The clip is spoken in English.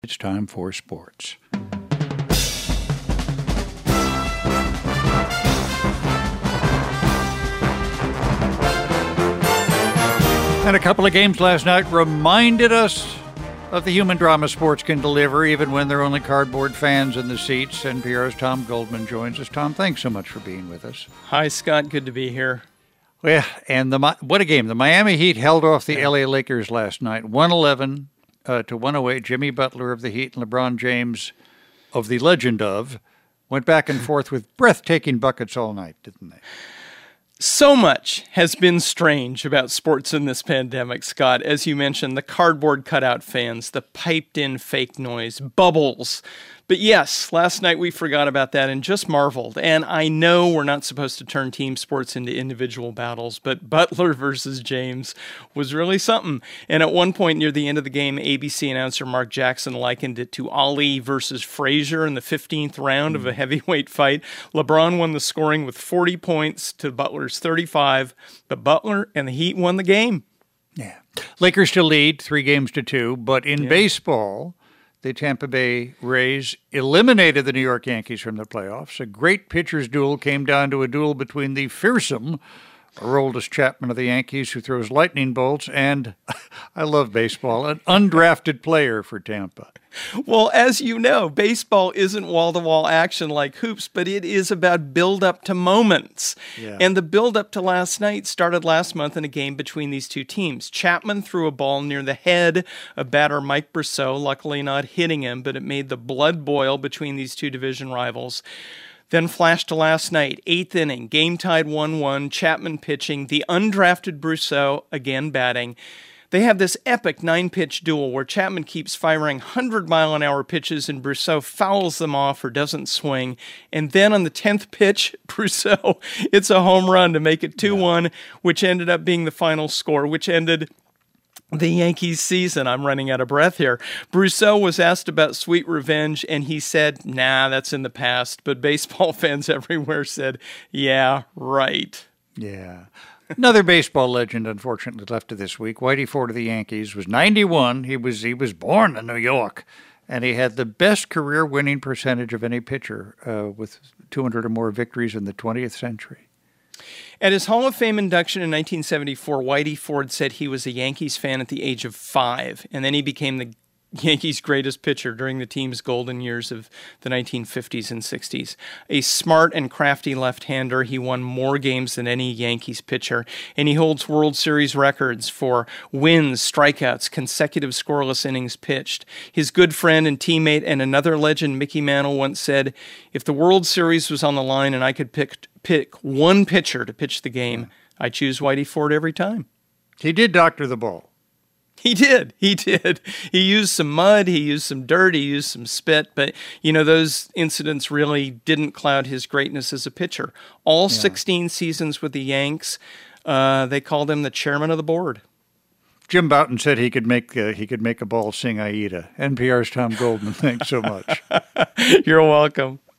It's time for sports. And a couple of games last night reminded us of the human drama sports can deliver, even when there are only cardboard fans in the seats. NPR's Tom Goldman joins us. Tom, thanks so much for being with us. Hi, Scott. Good to be here. Well, and what a game. The Miami Heat held off the LA Lakers last night, 111 to 108. Jimmy Butler of the Heat and LeBron James of the Legend of went back and forth with breathtaking buckets all night, didn't they? So much has been strange about sports in this pandemic, Scott. As you mentioned, the cardboard cutout fans, the piped-in fake noise, bubbles. But yes, last night we forgot about that and just marveled. And I know we're not supposed to turn team sports into individual battles, but Butler versus James was really something. And at one point near the end of the game, ABC announcer Mark Jackson likened it to Ali versus Frazier in the 15th round of a heavyweight fight. LeBron won the scoring with 40 points to Butler's 35, but Butler and the Heat won the game. Yeah. Lakers still lead 3-2, but in baseball, the Tampa Bay Rays eliminated the New York Yankees from the playoffs. A great pitcher's duel came down to a duel between the fearsome Aroldis Chapman of the Yankees, who throws lightning bolts, and, I love baseball, an undrafted player for Tampa. Well, as you know, baseball isn't wall-to-wall action like hoops, but it is about build-up to moments. Yeah. And the build-up to last night started last month in a game between these two teams. Chapman threw a ball near the head of batter Mike Brosseau, luckily not hitting him, but it made the blood boil between these two division rivals. Then flash to last night, 8th inning, game tied 1-1, Chapman pitching, the undrafted Brosseau again batting. They have this epic 9-pitch duel where Chapman keeps firing 100-mile-an-hour pitches and Brosseau fouls them off or doesn't swing. And then on the 10th pitch, Brosseau, it's a home run to make it 2-1, which ended up being the final score, which ended the Yankees season. I'm running out of breath here. Brosseau was asked about sweet revenge, and he said, nah, that's in the past. But baseball fans everywhere said, yeah, right. Yeah. Another baseball legend, unfortunately, left to this week. Whitey Ford of the Yankees was 91. He was born in New York, and he had the best career winning percentage of any pitcher with 200 or more victories in the 20th century. At his Hall of Fame induction in 1974, Whitey Ford said he was a Yankees fan at the age of 5, and then he became the Yankees' greatest pitcher during the team's golden years of the 1950s and 60s. A smart and crafty left-hander, he won more games than any Yankees pitcher, and he holds World Series records for wins, strikeouts, consecutive scoreless innings pitched. His good friend and teammate and another legend, Mickey Mantle, once said, if the World Series was on the line and I could pick one pitcher to pitch the game, I'd choose Whitey Ford every time. He did doctor the ball. He did. He used some mud, he used some dirt, he used some spit, but, those incidents really didn't cloud his greatness as a pitcher. All 16 seasons with the Yanks, they called him the chairman of the board. Jim Bouton said he could make a ball sing Aida. NPR's Tom Goldman, thanks so much. You're welcome.